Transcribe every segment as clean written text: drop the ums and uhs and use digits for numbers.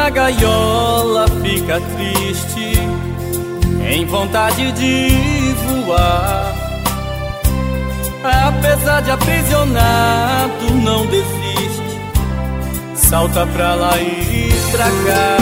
na gaiola fica triste, em vontade de voar. Apesar de aprisionado, não desiste, salta pra lá e pra cá.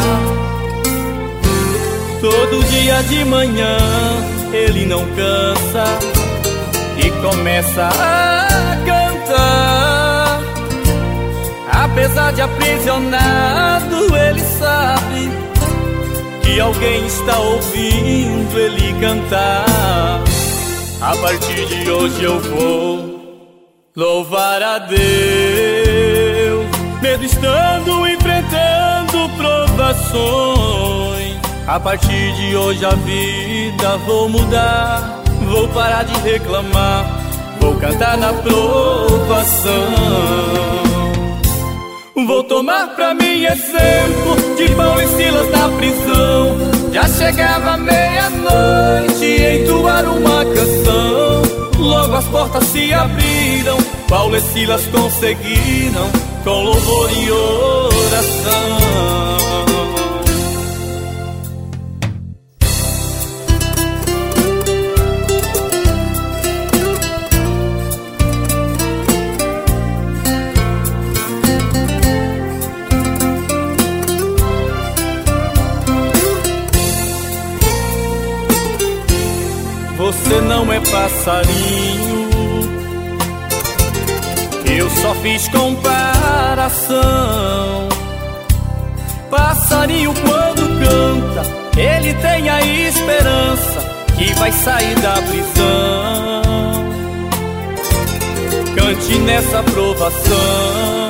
Todo dia de manhã ele não cansa e começa a cantar. Apesar de aprisionado, ele sabe que alguém está ouvindo ele cantar. A partir de hoje eu vou louvar a Deus, mesmo estando enfrentando provações. A partir de hoje a vida vou mudar, vou parar de reclamar, vou cantar na provação. Vou tomar pra mim exemplo de Paulo e Silas na prisão. Já chegava meia-noite e entoar uma canção. Logo as portas se abriram, Paulo e Silas conseguiram, com louvor e oração. Você não é passarinho, eu só fiz comparação. Passarinho quando canta, ele tem a esperança que vai sair da prisão. Cante nessa provação,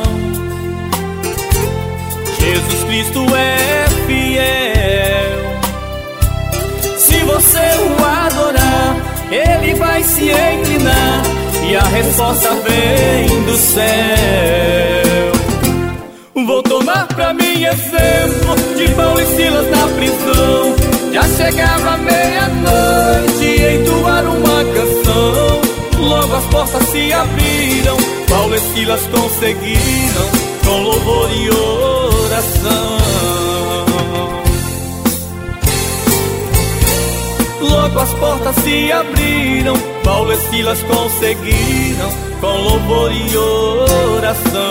Jesus Cristo é fiel. Se você o adorar, ele vai se inclinar e a resposta vem do céu. Vou tomar pra mim exemplo de Paulo e Silas na prisão. Já chegava meia-noite e entoar uma canção. Logo as portas se abriram, Paulo e Silas conseguiram, com louvor e oração. Logo as portas se abriram, Paulo e Silas conseguiram, com louvor e oração.